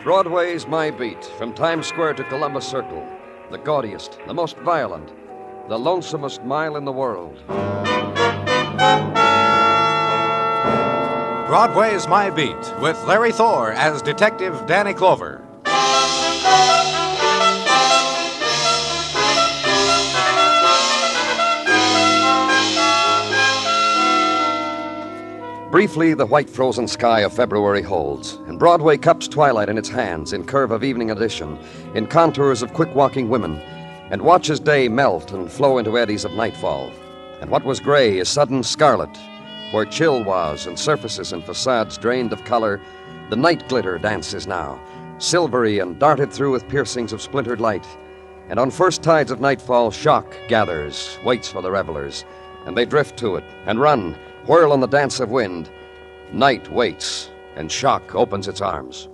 Broadway's my beat, from Times Square to Columbus Circle. The gaudiest, the most violent, the lonesomest mile in the world. Broadway's My Beat, with Larry Thor as Detective Danny Clover. Briefly, the white frozen sky of February holds, and Broadway cups twilight in its hands, in curve of evening edition, in contours of quick-walking women, and watches day melt and flow into eddies of nightfall. And what was gray is sudden scarlet. Where chill was and surfaces and facades drained of color, the night glitter dances now, silvery and darted through with piercings of splintered light. And on first tides of nightfall, shock gathers, waits for the revelers, and they drift to it and run, whirl in the dance of wind. Night waits, and shock opens its arms.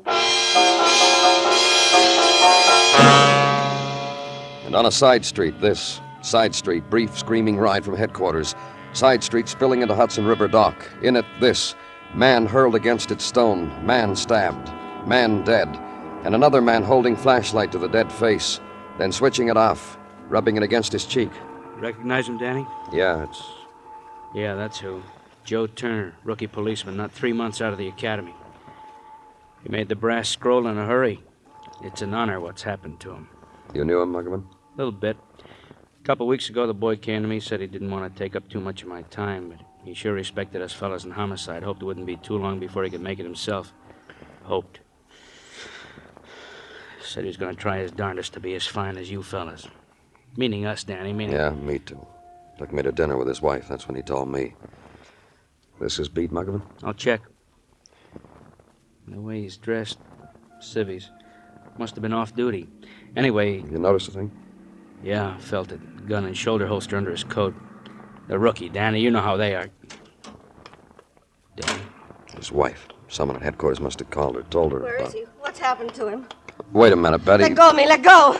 And on a side street, this side street, brief screaming ride from headquarters, side street spilling into Hudson River dock. In it, this man hurled against its stone, man stabbed, man dead, and another man holding flashlight to the dead face, then switching it off, rubbing it against his cheek. Recognize him, Danny? Yeah, that's who. Joe Turner, rookie policeman, not 3 months out of the academy. He made the brass scroll in a hurry. It's an honor what's happened to him. You knew him, Muggerman? A little bit. A couple weeks ago, the boy came to me, said he didn't want to take up too much of my time, but he sure respected us fellas in homicide. Hoped it wouldn't be too long before he could make it himself. Hoped. Said he was going to try his darndest to be as fine as you fellas. Meaning us, Danny, meaning... Yeah, me too. Took me to dinner with his wife. That's when he told me. This is Beat, Muggerman? I'll check. The way he's dressed, civvies. Must have been off duty. Anyway... You noticed a thing? Yeah, felt it. Gun and shoulder holster under his coat. The rookie, Danny. You know how they are. Danny? His wife. Someone at headquarters must have called her, told her. Where is he? What's happened to him? Wait a minute, Betty. Let go of me, let go!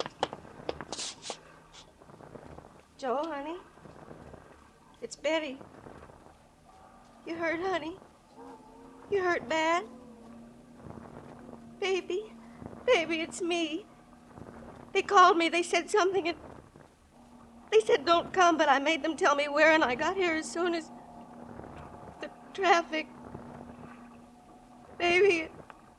Joe, honey? It's Betty. You hurt, honey? You hurt bad? Baby? Baby, it's me. They called me. They said something, and they said don't come, but I made them tell me where, and I got here as soon as the traffic. Baby.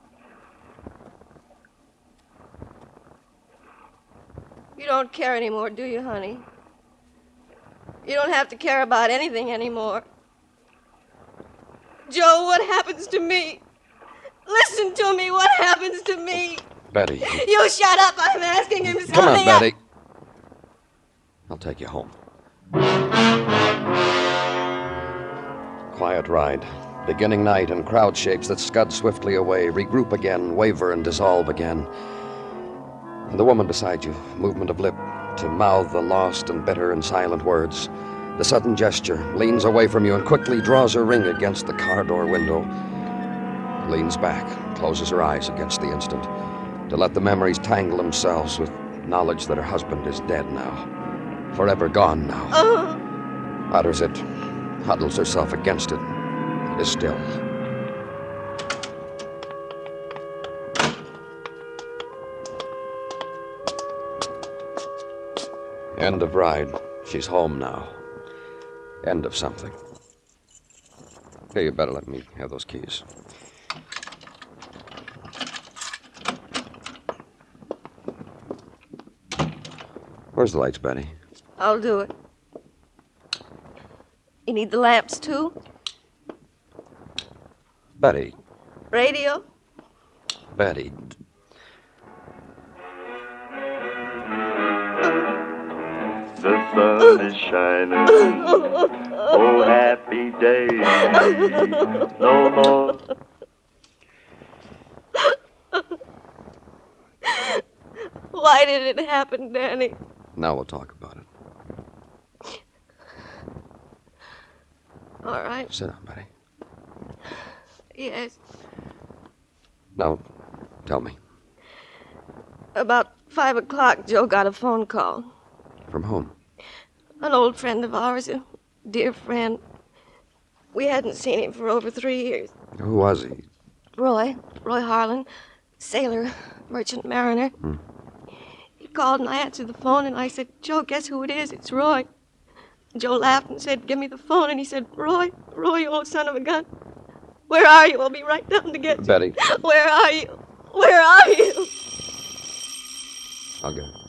You don't care anymore, do you, honey? You don't have to care about anything anymore. Joe, what happens to me? Listen to me. What happens to me? Betty. You shut up. I'm asking him something. Come on, Betty. I'll take you home. Quiet ride. Beginning night and crowd shapes that scud swiftly away, regroup again, waver and dissolve again. And the woman beside you, movement of lip to mouth the lost and bitter and silent words. The sudden gesture, leans away from you and quickly draws her ring against the car door window. Leans back, closes her eyes against the instant, to let the memories tangle themselves with knowledge that her husband is dead now, forever gone now. Utters it, huddles herself against it, and is still. End of ride. She's home now. End of something. Hey, you better let me have those keys. Where's the lights, Betty? I'll do it. You need the lamps, too? Betty. Radio? Betty. The sun is shining. Oh, happy day. No more. Why did it happen, Danny? Now we'll talk about it. All right. Sit down, Betty. Yes. Now, tell me. About 5 o'clock, Joe got a phone call. From whom? An old friend of ours, a dear friend. We hadn't seen him for over 3 years. Who was he? Roy Harlan. sailor, merchant mariner. He called and I answered the phone and I said, Joe, guess who it is? It's Roy. Joe laughed and said, give me the phone. And he said, Roy, you old son of a gun. Where are you? I'll be right down to get you. Betty. Where are you? Where are you? I'll get it.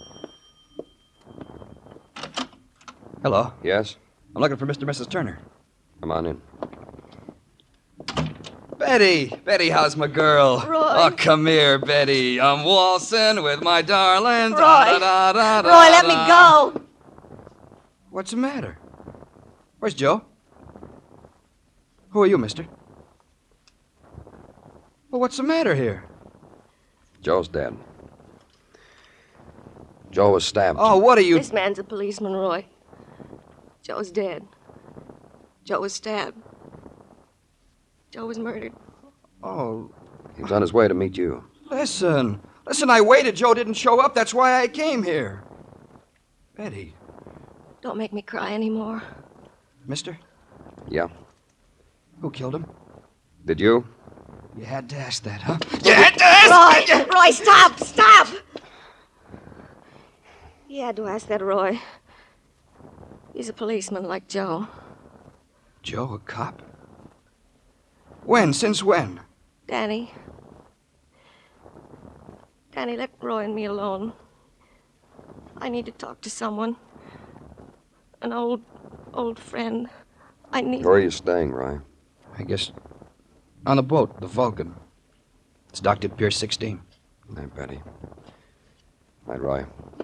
Hello. Yes? I'm looking for Mr. and Mrs. Turner. Come on in. Betty, how's my girl? Roy. Oh, come here, Betty. I'm waltzing with my darling. Roy. Roy, let me go. What's the matter? Where's Joe? Who are you, mister? Well, what's the matter here? Joe's dead. Joe was stabbed. Oh, what are you... This man's a policeman, Roy. Joe's dead. Joe was stabbed. Joe was murdered. Oh, He was on his way to meet you. listen, I waited. Joe didn't show up. That's why I came here. Betty. Don't make me cry anymore. Mister, Yeah? who killed him? Did you? You had to ask that, huh? You had to ask Roy, stop! He had to ask that, Roy. He's a policeman like Joe. Joe, a cop? When? Since when? Danny, let Roy and me alone. I need to talk to someone. An old friend. I need... Where are you staying, Roy? I guess on the boat, the Vulcan. It's docked at Pier 16. Hey, Betty. Night, Roy.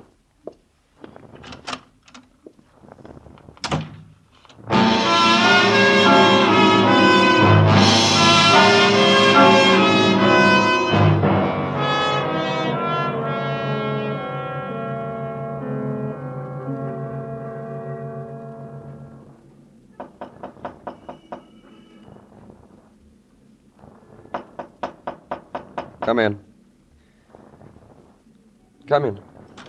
Come in. Come in.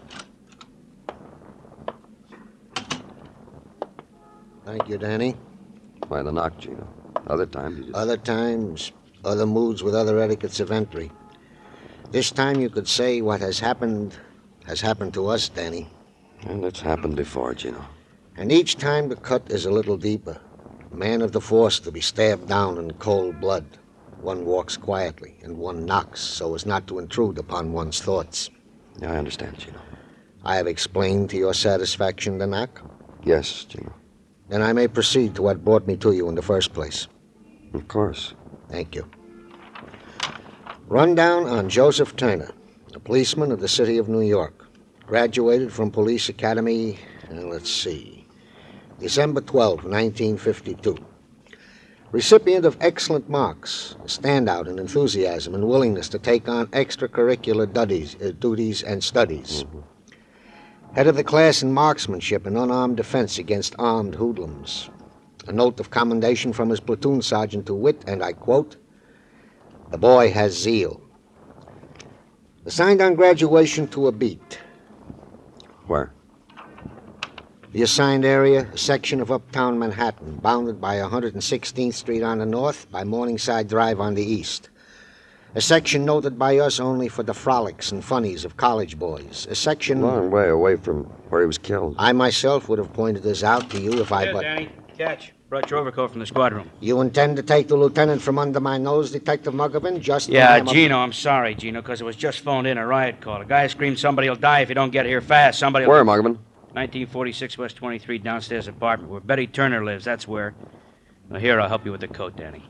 Thank you, Danny. Why the knock, Gino? Other times you just... Other times, other moods with other etiquettes of entry. This time you could say what has happened to us, Danny. And it's happened before, Gino. And each time the cut is a little deeper. Man of the force to be stabbed down in cold blood. One walks quietly, and one knocks so as not to intrude upon one's thoughts. Yeah, I understand, Gino. I have explained to your satisfaction the knock. Yes, Gino. Then I may proceed to what brought me to you in the first place. Of course. Thank you. Rundown on Joseph Turner, a policeman of the city of New York. Graduated from Police Academy, December 12, 1952. Recipient of excellent marks, a standout in enthusiasm and willingness to take on extracurricular duties and studies. Head of the class in marksmanship and unarmed defense against armed hoodlums. A note of commendation from his platoon sergeant to wit, and I quote, "The boy has zeal." Assigned on graduation to a beat. Where? The assigned area, a section of uptown Manhattan, bounded by 116th Street on the north, by Morningside Drive on the east. A section noted by us only for the frolics and funnies of college boys. A section... A long way away from where he was killed. I myself would have pointed this out to you if I... Here, Danny. Catch. Brought your overcoat from the squad room. You intend to take the lieutenant from under my nose, Detective Muggavan? Just... Yeah, Gino, I'm sorry, Gino, because it was just phoned in a riot call. A guy screamed somebody will die if you don't get here fast. Somebody will... Where, Muggavan? 1946 West 23 downstairs apartment where Betty Turner lives. That's where. Now, here, I'll help you with the coat, Danny.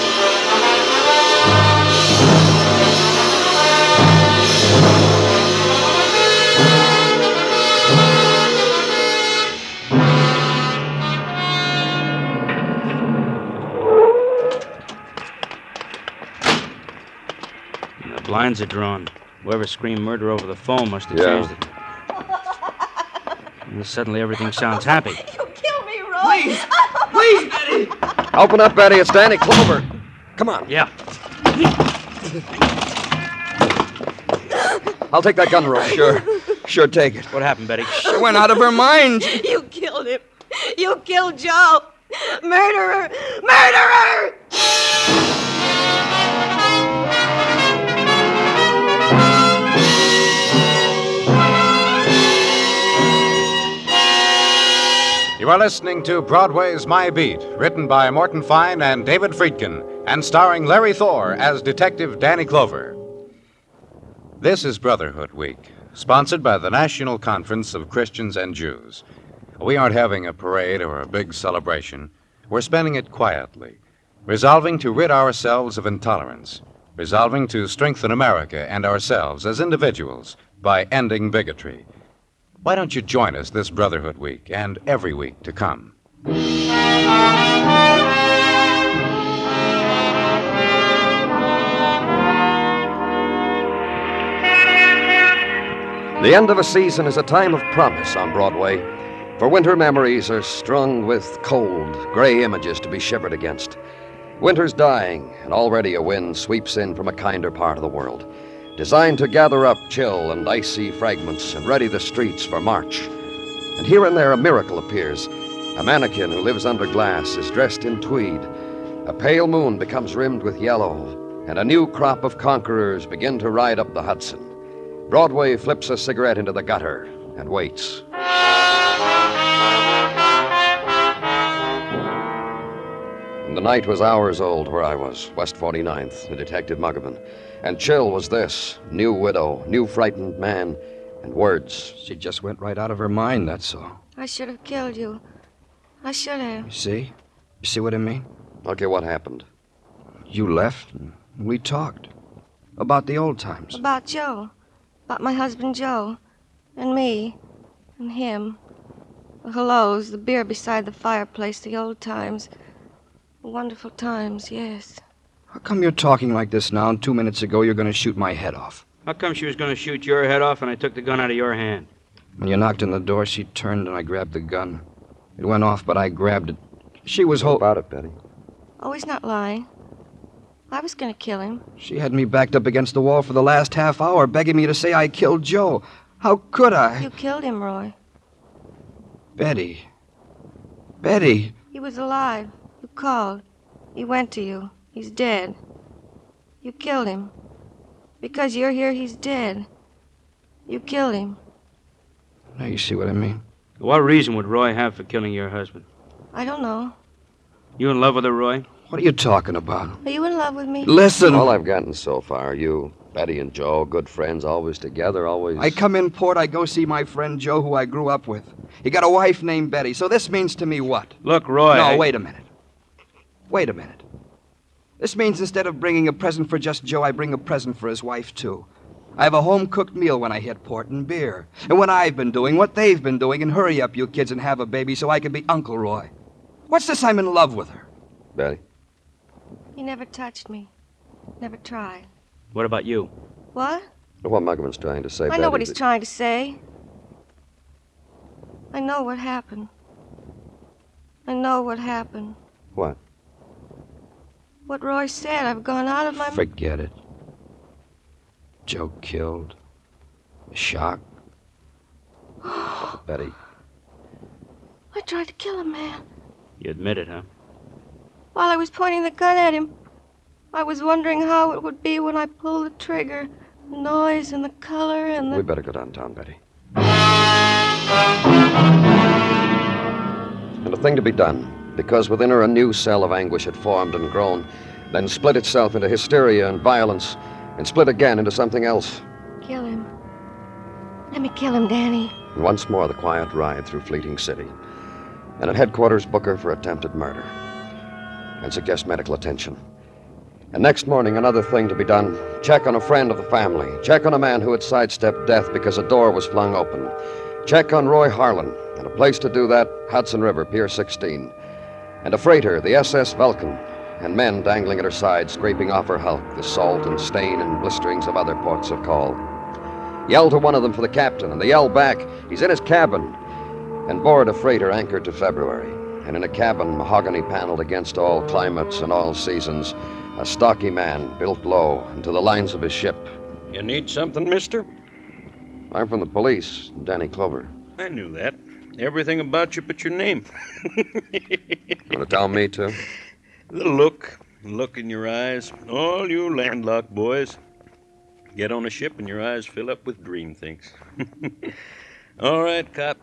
And the blinds are drawn. Whoever screamed murder over the phone must have changed it. And suddenly everything sounds happy. You kill me, Roy! Please, Betty! Open up, Betty. It's Danny Clover. Come on. Yeah. I'll take that gun, Roy. Sure, take it. What happened, Betty? She went out of her mind. You killed him. You killed Joe. Murderer! Murderer! You are listening to Broadway's My Beat, written by Morton Fine and David Friedkin, and starring Larry Thor as Detective Danny Clover. This is Brotherhood Week, sponsored by the National Conference of Christians and Jews. We aren't having a parade or a big celebration. We're spending it quietly, resolving to rid ourselves of intolerance, resolving to strengthen America and ourselves as individuals by ending bigotry. Why don't you join us this Brotherhood Week and every week to come? The end of a season is a time of promise on Broadway, for winter memories are strung with cold, gray images to be shivered against. Winter's dying, and already a wind sweeps in from a kinder part of the world, designed to gather up chill and icy fragments and ready the streets for March. And here and there a miracle appears. A mannequin who lives under glass is dressed in tweed. A pale moon becomes rimmed with yellow, and a new crop of conquerors begin to ride up the Hudson. Broadway flips a cigarette into the gutter and waits. And the night was hours old where I was, West 49th, the Detective Muggavan. And chill was this, new widow, new frightened man, and words. She just went right out of her mind, that's all. I should have killed you. I should have. You see? You see what I mean? Okay, what happened? You left, and we talked. About the old times. About Joe. About my husband Joe. And me. And him. The hellos, the beer beside the fireplace, the old times. The wonderful times, yes. How come you're talking like this now, and 2 minutes ago you're going to shoot my head off? How come she was going to shoot your head off and I took the gun out of your hand? When you knocked on the door, she turned and I grabbed the gun. It went off, but I grabbed it. She was What about it, Betty? Oh, he's not lying. I was going to kill him. She had me backed up against the wall for the last half hour, begging me to say I killed Joe. How could I? You killed him, Roy. Betty. Betty. He was alive. You called. He went to you. He's dead. You killed him. Because you're here, he's dead. You killed him. Now you see what I mean? What reason would Roy have for killing your husband? I don't know. You in love with her, Roy? What are you talking about? Are you in love with me? Listen. All I've gotten so far, you, Betty and Joe, good friends, always together, always... I come in port, I go see my friend Joe, who I grew up with. He got a wife named Betty, so this means to me what? Look, Roy... No, wait a minute. Wait a minute. This means instead of bringing a present for just Joe, I bring a present for his wife, too. I have a home-cooked meal when I hit port and beer. And what I've been doing, what they've been doing, and hurry up, you kids, and have a baby so I can be Uncle Roy. What's this I'm in love with her? Betty? He never touched me. Never tried. What about you? What? What Muggavan's trying to say, I Betty... know what he's trying to say. I know what happened. I know what happened. What? What Roy said. I've gone out of my... Forget it. Joe killed. Shock. Betty. I tried to kill a man. You admit it, huh? While I was pointing the gun at him, I was wondering how it would be when I pulled the trigger. The noise and the color and the... We better go downtown, Betty. And a thing to be done, because within her a new cell of anguish had formed and grown, then split itself into hysteria and violence, and split again into something else. Kill him. Let me kill him, Danny. And once more the quiet ride through Fleeting City. And at headquarters, book her for attempted murder. And suggest medical attention. And next morning, another thing to be done. Check on a friend of the family. Check on a man who had sidestepped death because a door was flung open. Check on Roy Harlan. And a place to do that, Hudson River, Pier 16. And a freighter, the SS Vulcan. And men dangling at her side, scraping off her hulk the salt and stain and blisterings of other ports of call. Yell to one of them for the captain, and they yell back, he's in his cabin. And board a freighter anchored to February. And in a cabin mahogany paneled against all climates and all seasons, a stocky man built low and to the lines of his ship. You need something, mister? I'm from the police, Danny Clover. I knew that. Everything about you but your name. Want to tell me, too? The look in your eyes. All you landlocked boys. Get on a ship and your eyes fill up with dream things. All right, cop.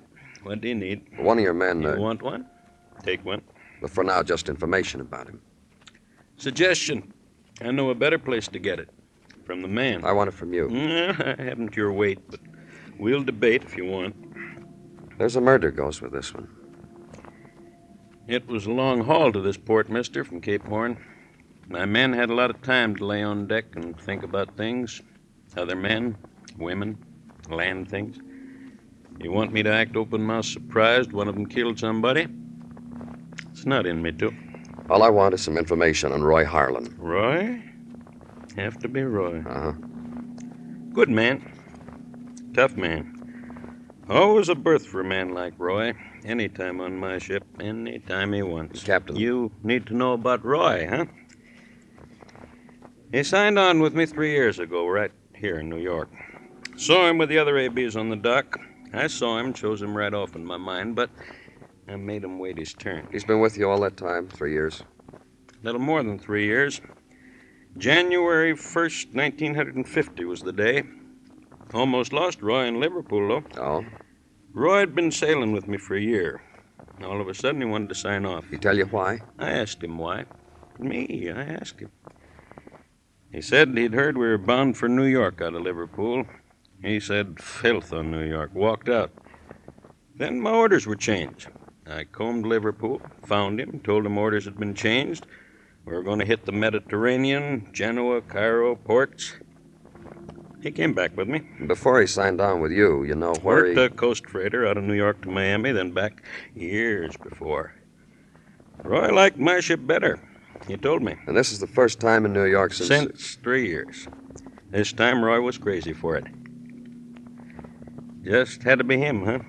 What do you need? One of your men. You want one? Take one. But for now, just information about him. Suggestion. I know a better place to get it. From the man. I want it from you. I haven't your weight, but we'll debate if you want. There's a murder goes with this one. It was a long haul to this port, mister, from Cape Horn. My men had a lot of time to lay on deck and think about things. Other men, women, land things. You want me to act open-mouthed surprised one of them killed somebody? It's not in me to. All I want is some information on Roy Harlan. Roy? Have to be Roy. Uh-huh. Good man. Tough man. Always a berth for a man like Roy. Anytime on my ship, anytime he wants. Captain. You need to know about Roy, huh? He signed on with me 3 years ago, right here in New York. Saw him with the other ABs on the dock. I saw him, chose him right off in my mind, but I made him wait his turn. He's been with you all that time, 3 years? Little more than 3 years. January 1st, 1950 was the day. Almost lost Roy in Liverpool, though. Oh? Roy had been sailing with me for a year. All of a sudden, he wanted to sign off. He tell you why? I asked him why. I asked him. He said he'd heard we were bound for New York out of Liverpool. He said filth on New York. Walked out. Then my orders were changed. I combed Liverpool, found him, told him orders had been changed. We were going to hit the Mediterranean, Genoa, Cairo, ports. He came back with me. Before he signed on with you, you know where Worked a coast freighter out of New York to Miami, then back years before. Roy liked my ship better. He told me. And this is the first time in New York Since 3 years. This time Roy was crazy for it. Just had to be him, huh?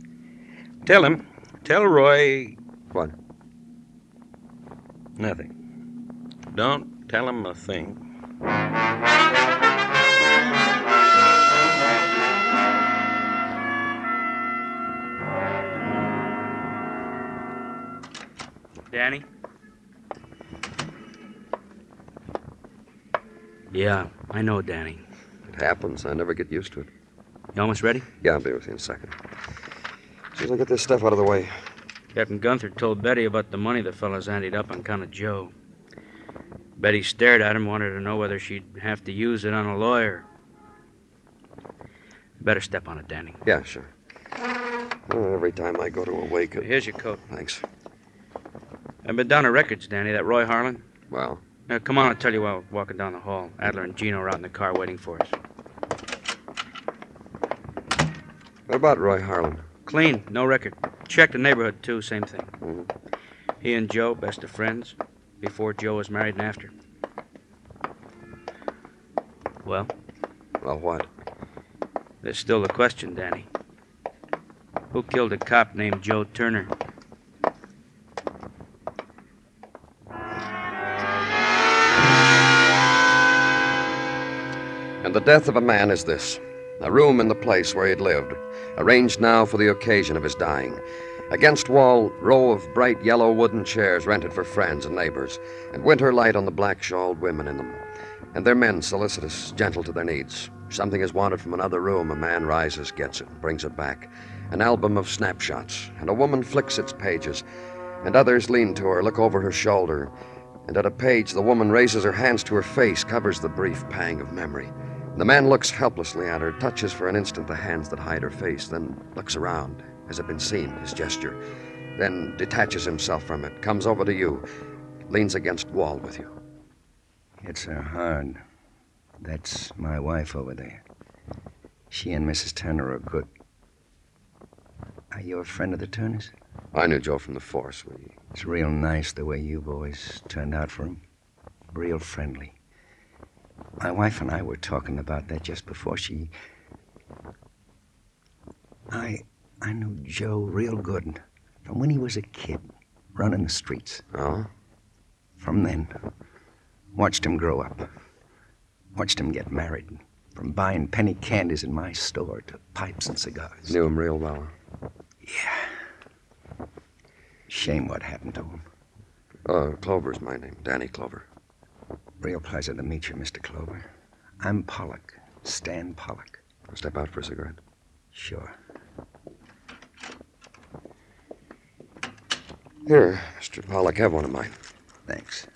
Tell Roy... What? Nothing. Don't tell him a thing. Danny? Yeah, I know, Danny. It happens. I never get used to it. You almost ready? Yeah, I'll be with you in a second. As soon as I get this stuff out of the way. Captain Gunther told Betty about the money the fellas anteed up on account of Joe. Betty stared at him, wanted to know whether she'd have to use it on a lawyer. You better step on it, Danny. Yeah, sure. Oh, every time I go to a wake... Here's your coat. Thanks. I've been down to records, Danny. That Roy Harlan. Well? Now, come on, I'll tell you while we're walking down the hall. Adler and Gino are out in the car waiting for us. What about Roy Harlan? Clean, no record. Checked the neighborhood, too, same thing. Mm-hmm. He and Joe, best of friends, before Joe was married and after. Well? Well, what? There's still the question, Danny. Who killed a cop named Joe Turner? And the death of a man is this. A room in the place where he'd lived, arranged now for the occasion of his dying. Against wall, row of bright yellow wooden chairs rented for friends and neighbors, and winter light on the black-shawled women in them. And their men solicitous, gentle to their needs. Something is wanted from another room. A man rises, gets it, brings it back. An album of snapshots, and a woman flicks its pages. And others lean to her, look over her shoulder. And at a page, the woman raises her hands to her face, covers the brief pang of memory. The man looks helplessly at her, touches for an instant the hands that hide her face, then looks around. Has it been seen, his gesture? Then detaches himself from it, comes over to you, leans against wall with you. It's hard. That's my wife over there. She and Mrs. Turner are good. Are you a friend of the Turners? I knew Joe from the force. It's real nice the way you boys turned out for him. Real friendly. My wife and I were talking about that just before she... I knew Joe real good from when he was a kid, running the streets. Oh? From then, watched him grow up. Watched him get married. From buying penny candies in my store to pipes and cigars. Knew him real well. Yeah. Shame what happened to him. Clover's my name, Danny Clover. Real pleasure to meet you, Mr. Clover. I'm Pollock, Stan Pollock. Step out for a cigarette. Sure. Here, Mr. Pollock, have one of mine. Thanks.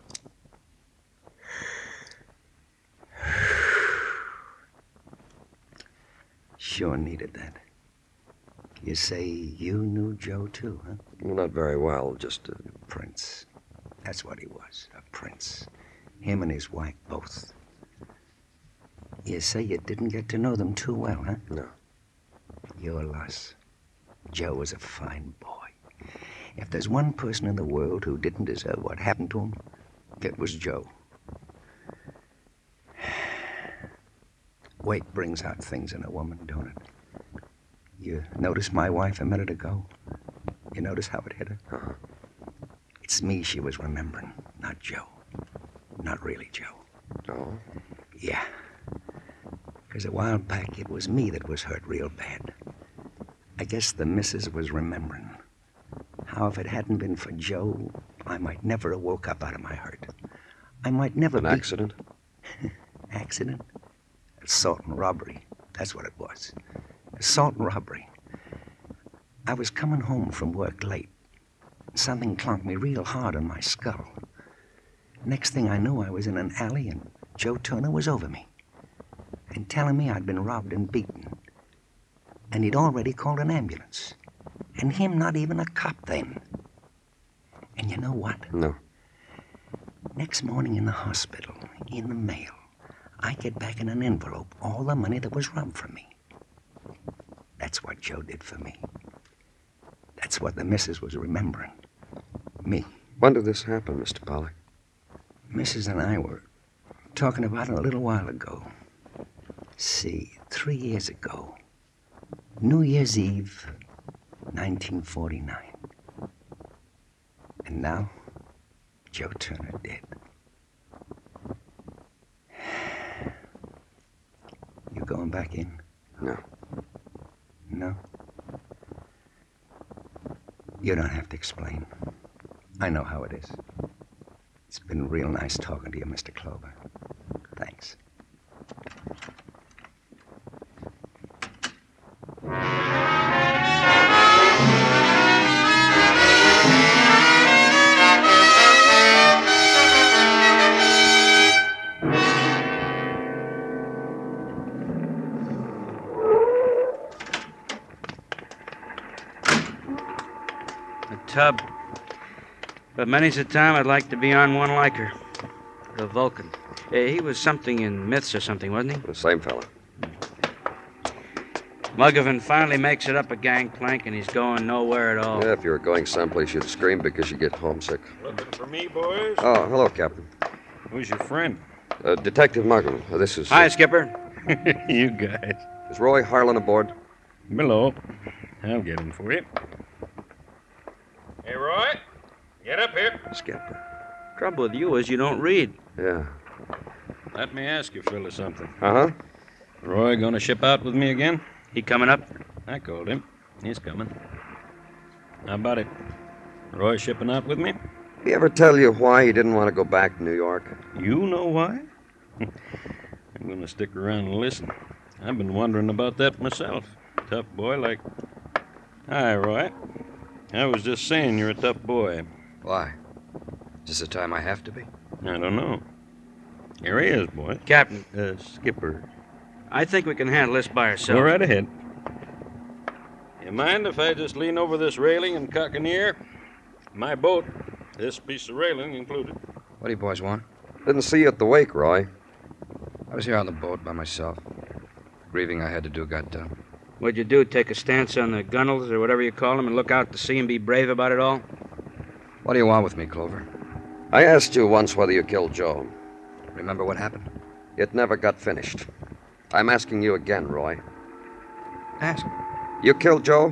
Sure needed that. You say you knew Joe, too, huh? Well, not very well, just Prince. That's what he was, a prince. Him and his wife, both. You say you didn't get to know them too well, huh? No. Your loss. Joe was a fine boy. If there's one person in the world who didn't deserve what happened to him, it was Joe. Weight brings out things in a woman, don't it? You notice my wife a minute ago? You notice how it hit her? Uh-huh. It's me she was remembering, not Joe. Not really Joe. No? Yeah. Because a while back, it was me that was hurt real bad. I guess the missus was remembering how if it hadn't been for Joe, I might never have woke up out of my hurt. I might never An accident? Accident? Assault and robbery. That's what it was. Assault and robbery. I was coming home from work late. Something clunked me real hard on my skull. Next thing I knew, I was in an alley and Joe Turner was over me and telling me I'd been robbed and beaten. And he'd already called an ambulance. And him not even a cop then. And you know what? No. Next morning in the hospital, in the mail, I get back in an envelope all the money that was robbed from me. That's what Joe did for me. That's what the missus was remembering. Me. When did this happen, Mr. Pollock? Mrs. and I were talking about it a little while ago. See, 3 years ago. New Year's Eve, 1949. And now, Joe Turner dead. You going back in? No. No? You don't have to explain. I know how it is. It's been real nice talking to you, Mr. Clover. Thanks. Tub. But many's the time I'd like to be on one like her. The Vulcan. He was something in myths or something, wasn't he? The same fella. Muggavan finally makes it up a gangplank, and he's going nowhere at all. Yeah, if you were going someplace, you'd scream because you get homesick. Looking for me, boys? Oh, hello, Captain. Who's your friend? Detective Muggavan. This is... Hi, Skipper. You guys. Is Roy Harlan aboard? Below. I'll get him for you. Hey, Roy. Get up here. Skipper. Trouble with you is you don't read. Yeah. Let me ask you fellas something. Uh-huh. Roy gonna ship out with me again? He coming up? I called him. He's coming. How about it? Roy shipping out with me? He ever tell you why he didn't want to go back to New York? You know why? I'm gonna stick around and listen. I've been wondering about that myself. Tough boy like... Hi, Roy. I was just saying you're a tough boy. Why? Is this the time I have to be? I don't know. Here he is, boy. Captain. Skipper. I think we can handle this by ourselves. Go right ahead. You mind if I just lean over this railing and cock an ear? My boat, this piece of railing included. What do you boys want? Didn't see you at the wake, Roy. I was here on the boat by myself. Grieving I had to do got done. What'd you do, take a stance on the gunnels or whatever you call them and look out to sea and be brave about it all? What do you want with me, Clover? I asked you once whether you killed Joe. Remember what happened? It never got finished. I'm asking you again, Roy. Ask. You killed Joe?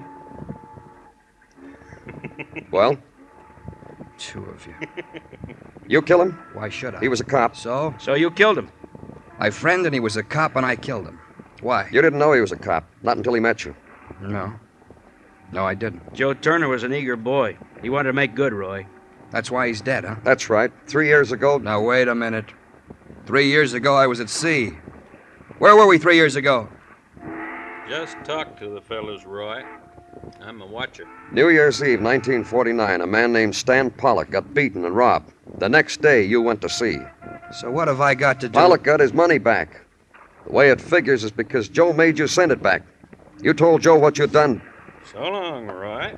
Well? Two of you. You kill him? Why should I? He was a cop. So? So you killed him? My friend, and he was a cop, and I killed him. Why? You didn't know he was a cop, not until he met you. No. No, I didn't. Joe Turner was an eager boy. He wanted to make good, Roy. That's why he's dead, huh? That's right. 3 years ago... Now, wait a minute. 3 years ago, I was at sea. Where were we 3 years ago? Just talk to the fellas, Roy. I'm a watcher. New Year's Eve, 1949, a man named Stan Pollock got beaten and robbed. The next day, you went to sea. So what have I got to do? Pollock got his money back. The way it figures is because Joe made you send it back. You told Joe what you'd done. So long, Roy.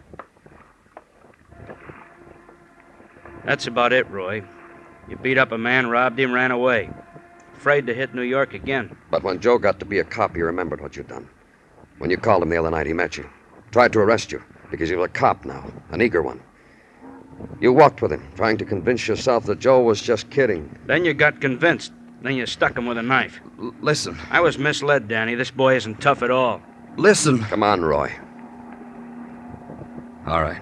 That's about it, Roy. You beat up a man, robbed him, ran away. Afraid to hit New York again. But when Joe got to be a cop, he remembered what you'd done. When you called him the other night, he met you. Tried to arrest you, because you're a cop now, an eager one. You walked with him, trying to convince yourself that Joe was just kidding. Then you got convinced. Then you stuck him with a knife. Listen. I was misled, Danny. This boy isn't tough at all. Listen. Come on, Roy. All right.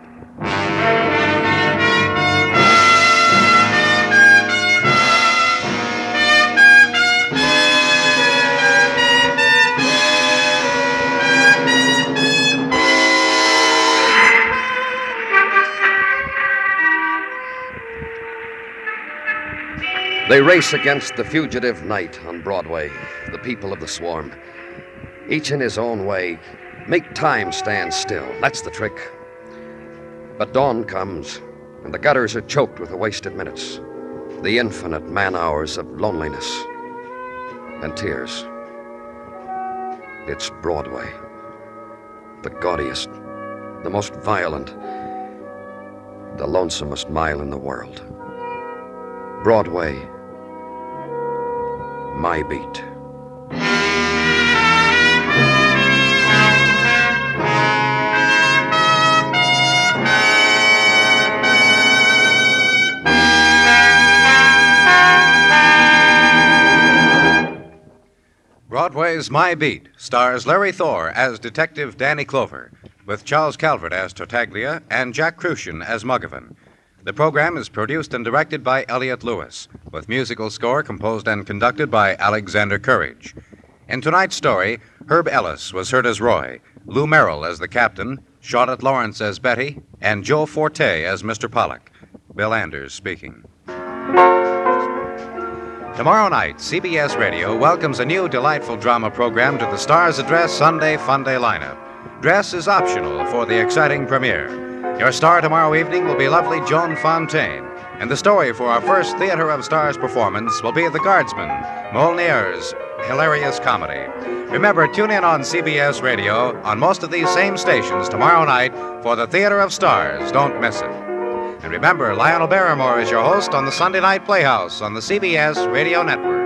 They race against the fugitive night on Broadway, the people of the swarm. Each in his own way. Make time stand still. That's the trick. But dawn comes, and the gutters are choked with the wasted minutes. The infinite man-hours of loneliness and tears. It's Broadway. The gaudiest, the most violent, the lonesomest mile in the world. Broadway, my beat. Broadway's My Beat stars Larry Thor as Detective Danny Clover, with Charles Calvert as Tartaglia and Jack Crucian as Muggavan. The program is produced and directed by Elliott Lewis, with musical score composed and conducted by Alexander Courage. In tonight's story, Herb Ellis was heard as Roy, Lou Merrill as the captain, Charlotte Lawrence as Betty, and Joe Forte as Mr. Pollock. Bill Anders speaking. Tomorrow night, CBS Radio welcomes a new delightful drama program to the Star's Address Sunday Fun Day lineup. Dress is optional for the exciting premiere. Your star tomorrow evening will be lovely Joan Fontaine, and the story for our first Theater of Stars performance will be The Guardsman, Molnire's hilarious comedy. Remember, tune in on CBS Radio on most of these same stations tomorrow night for the Theater of Stars. Don't miss it. And remember, Lionel Barrymore is your host on the Sunday Night Playhouse on the CBS Radio Network.